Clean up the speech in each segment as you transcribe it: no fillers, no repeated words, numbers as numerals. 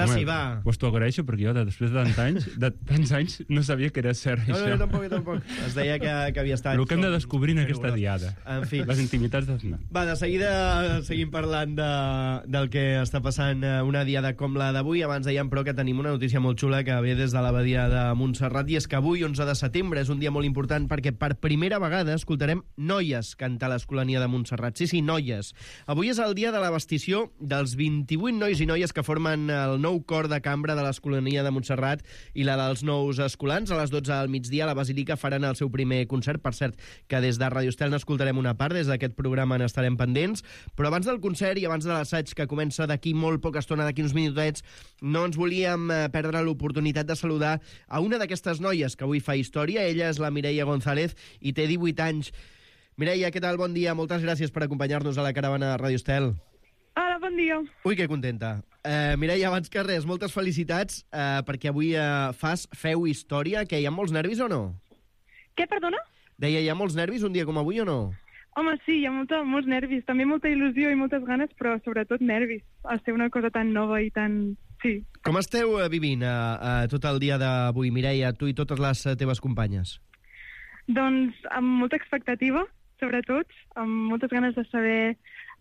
Ara sí, va. Pues t'ho agraeixo, perquè jo, després de tants anys, no sabia que era cert, això. No, tampoc. Es deia que havia estat... El que hem de descobrir en aquesta diada. En fi. Les intimitats d'Aznar. Va, de seguida seguim parlant del que està passant una diada com la d'avui. Abans dèiem, però, que tenim una notícia molt xula que ve des de l'abadia de Montserrat, i és que avui, 11 de setembre, és un dia molt important perquè per primera vegada escoltarem noies cantar a l'Escolania de Montserrat. Sí, noies. Avui és el dia de la bastició dels 28 nois i noies que formen el nou cor de cambra de l'Escolania de Montserrat i la dels nous escolans. A les 12 al migdia a la Basílica faran el seu primer concert. Per cert, que des de Radio Estel n'escoltarem una part, des d'aquest programa n'estarem pendents, però abans del concert i abans de l'assaig, que comença d'aquí molt poca estona, d'aquí uns minutets, no ens volíem perdre l'oportunitat de saludar a una d'aquestes noies que avui fa història. Ella és la Mireia González i té 18 anys. Mireia, què tal? Bon dia. Moltes gràcies per acompanyar-nos a la caravana de Radio Estel. Hola, bon dia. Ui, que contenta. Mireia, abans que res, moltes felicitats perquè avui feu història. Que hi ha molts nervis o no? Què, perdona? Deia, hi ha molts nervis un dia com avui o no? Home, sí, hi ha molts nervis. També molta il·lusió i moltes ganes, però sobretot nervis. A ser una cosa tan nova i tan... Sí. Com esteu vivint tot el dia d'avui, Mireia, tu i totes les teves companyes? Doncs amb molta expectativa, sobretot, amb moltes ganes de saber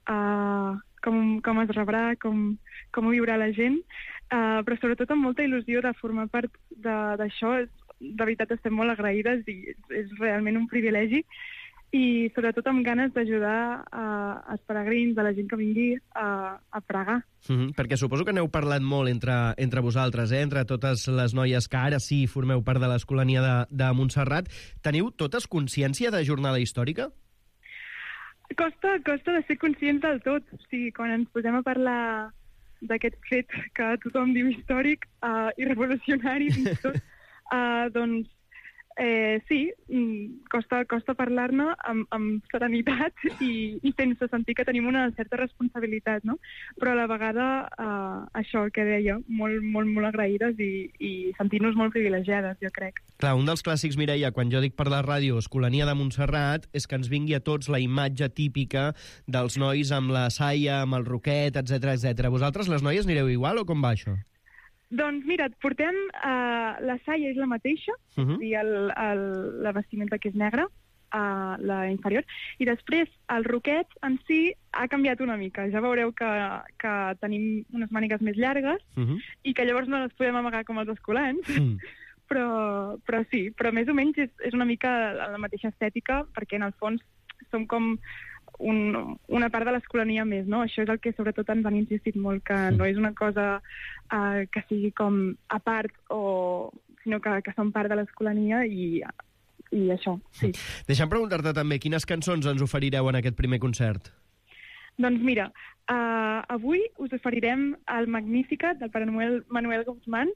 com es rebrà, com ho viurà la gent, però sobretot amb molta il·lusió de formar part d'això. De veritat estem molt agraïdes i és realment un privilegi, i sobretot amb ganes d'ajudar els peregrins, a la gent que vingui a pregar. Perquè suposo que n'heu parlat molt entre vosaltres, entre totes les noies que ara sí formeu part de l'Escolania de Montserrat. Teniu totes consciència de jornada històrica? Costa de ser conscients del tot. O sigui, quan ens posem a parlar d'aquest fet que tothom diu històric i revolucionari, fins i tot, doncs sí, costa parlar-ne amb serenitat i sense sentir que tenim una certa responsabilitat, no? Però a la vegada, això que deia, molt agraïdes i sentir-nos molt privilegiades, jo crec. Clar, un dels clàssics, Mireia, quan jo dic per la ràdio Escolania de Montserrat, és que ens vingui a tots la imatge típica dels nois amb la saia, amb el roquet, etc. Vosaltres, les noies, anireu igual o com va això? Doncs mira, portem la saia és la mateixa, i la vestimenta que és negra, la inferior, i després el roquet en si ha canviat una mica. Ja veureu que tenim unes mànigues més llargues i que llavors no les podem amagar com els escolans, però sí, però més o menys és una mica la mateixa estètica, perquè en el fons som com una part de l'Escolania més, no? Això és el que sobretot ens han insistit molt, que no és una cosa que sigui com a part, sinó que som part de l'Escolania i això, sí. Deixa'm preguntar-te també, quines cançons ens oferireu en aquest primer concert? Doncs mira, avui us oferirem el Magnificat del pare Manuel Guzmán,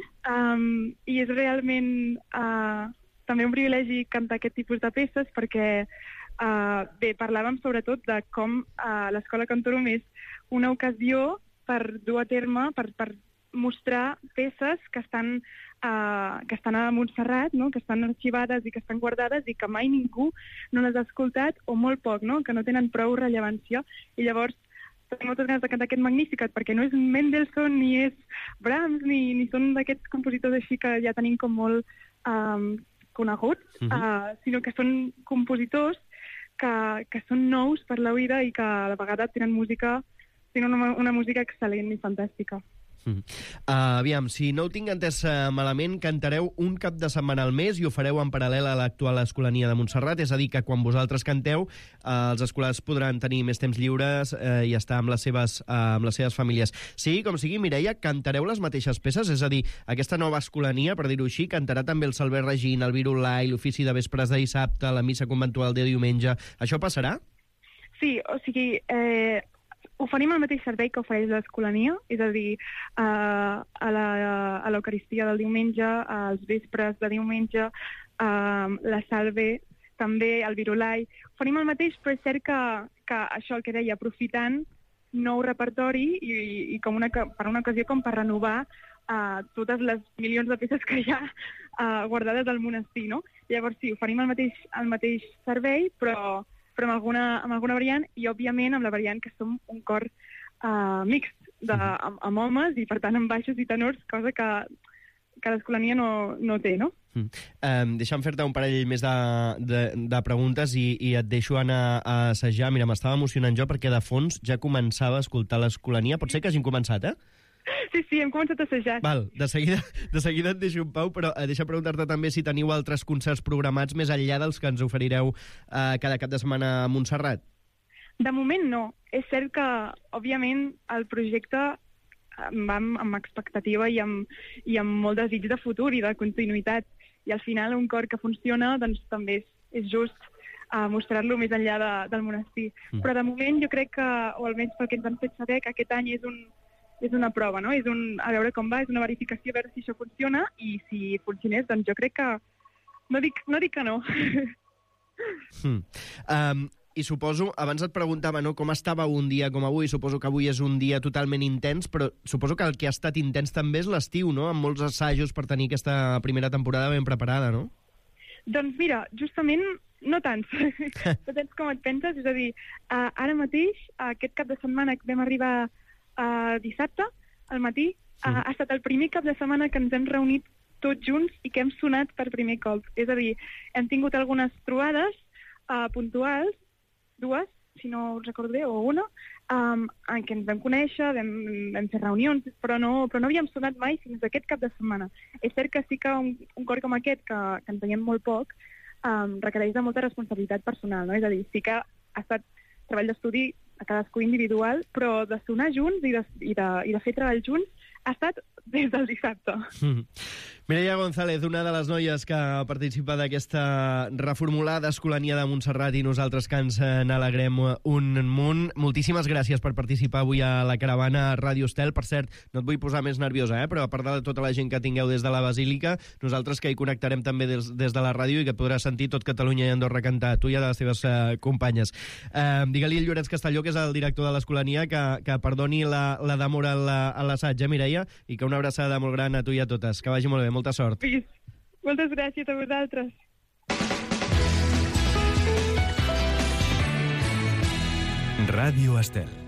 i és realment també un privilegi cantar aquest tipus de peces, perquè bé, parlàvem sobretot de com l'Escola Cantorum és una ocasió per dur a terme, per mostrar peces que estan a Montserrat, no? Que estan arxivades i que estan guardades i que mai ningú no les ha escoltat, o molt poc, no? Que no tenen prou rellevància. I llavors tenim moltes ganes de cantar aquest Magnificat, perquè no és Mendelssohn, ni és Brahms, ni són d'aquests compositors així que ja tenim com molt coneguts, sinó que són compositors que són nous per la vida i que a la vegada tenen una música excel·lent i fantàstica. Aviam, si no ho tinc entès malament, cantareu un cap de setmana al mes i ho fareu en paral·lel a l'actual Escolania de Montserrat, és a dir, que quan vosaltres canteu els escolars podran tenir més temps lliures i estar amb les seves famílies. Sigui com sigui, Mireia, cantareu les mateixes peces? És a dir, aquesta nova Escolania, per dir-ho així, cantarà també el Salve Regina, el Virulai, l'ofici de vespres de dissabte, la missa conventual de diumenge. Això passarà? Sí, o sigui... oferim el mateix servei que ofereix l'Escolania, és a dir, a l'Eucaristia del diumenge, als vespres de diumenge, la Salve, també el Virulai. Oferim el mateix, però és cert que això, el que deia, aprofitant nou repertori i com per una ocasió com per renovar totes les milions de peces que hi ha guardades al monestir, no? Llavors sí, oferim el mateix servei, però amb alguna variant, i òbviament amb la variant que som un cor mixt, amb homes i, per tant, amb baixos i tenors, cosa que l'Escolania no té, no? Deixa'm fer-te un parell més de preguntes i et deixo anar a assajar. Mira, m'estava emocionant jo perquè de fons ja començava a escoltar l'Escolania. Pot ser que hagin començat, Sí, hem començat a assajar. Val, de seguida et deixo en pau, però deixa preguntar-te també si teniu altres concerts programats més enllà dels que ens oferireu cada cap de setmana a Montserrat. De moment no. És cert que, òbviament, el projecte va amb expectativa i amb molt desig de futur i de continuïtat. I al final un cor que funciona doncs també és just mostrar-lo més enllà del monestir. Però de moment jo crec que, o almenys pel que ens han fet saber, que aquest any és una prova, no? A veure com va, és una verificació, a veure si això funciona, i si funcionés, doncs jo crec que... No dic que no. I suposo, abans et preguntava, no, com estava un dia com avui, suposo que avui és un dia totalment intens, però suposo que el que ha estat intens també és l'estiu, no?, amb molts assajos per tenir aquesta primera temporada ben preparada, no? Doncs mira, justament no tants. Depèn com et penses, és a dir, ara mateix, aquest cap de setmana que vam arribar dissabte, al matí, ha estat el primer cap de setmana que ens hem reunit tots junts i que hem sonat per primer cop. És a dir, hem tingut algunes trobades puntuals, dues, si no ho recordo bé, o una, en què ens vam conèixer, vam fer reunions, però no havíem sonat mai fins aquest cap de setmana. És cert que sí que un cor com aquest, que ens veiem molt poc, requereix de molta responsabilitat personal, no? És a dir, sí que ha estat treball d'estudi a cadascú individual, però de sonar junts i de fer treball junts ha estat des del dissabte. Mireia González, una de les noies que participa d'aquesta reformulada Escolania de Montserrat, i nosaltres que ens n'alegrem un munt. Moltíssimes gràcies per participar avui a la caravana Ràdio Estel. Per cert, no et vull posar més nerviosa, però a part de tota la gent que tingueu des de la Basílica, nosaltres que hi connectarem també des de la ràdio i que et podràs sentir tot Catalunya i Andorra cantar, tu i a les teves companyes. Digue-li al Llorenç Castelló, que és el director de l'Escolania, que perdoni la demora a l'assaig, Mireia, i que una abraçada molt gran a tu i a totes. Que vagi molt bé, molta sort. Moltes gràcies a vosaltres. Ràdio Estel.